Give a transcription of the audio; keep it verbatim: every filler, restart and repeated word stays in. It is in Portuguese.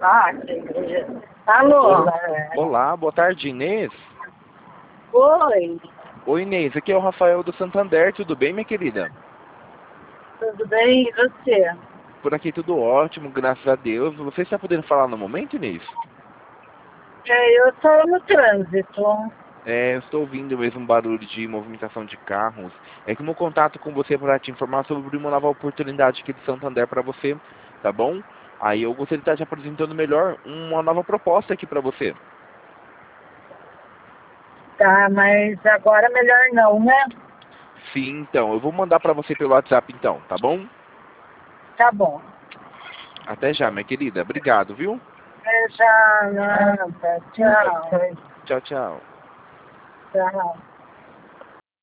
Ah, que... Alô? Olá, boa tarde, Inês. Oi, Oi, Inês, aqui é o Rafael do Santander, tudo bem, minha querida? tudo bem? E você? Por aqui tudo ótimo, graças a Deus. Você está podendo falar no momento, Inês? É, eu estou no trânsito. É, eu estou ouvindo mesmo um barulho de movimentação de carros. É que no contato com você para te informar sobre uma nova oportunidade aqui de Santander para você, tá bom? Aí eu gostaria de estar te apresentando melhor uma nova proposta aqui para você. Tá, mas agora melhor não, né? Sim, então, eu vou mandar para você pelo WhatsApp então, tá bom? Tá bom. Até já, minha querida. Obrigado, viu? Beijo, nada. Tchau. Tchau, tchau. Tchau.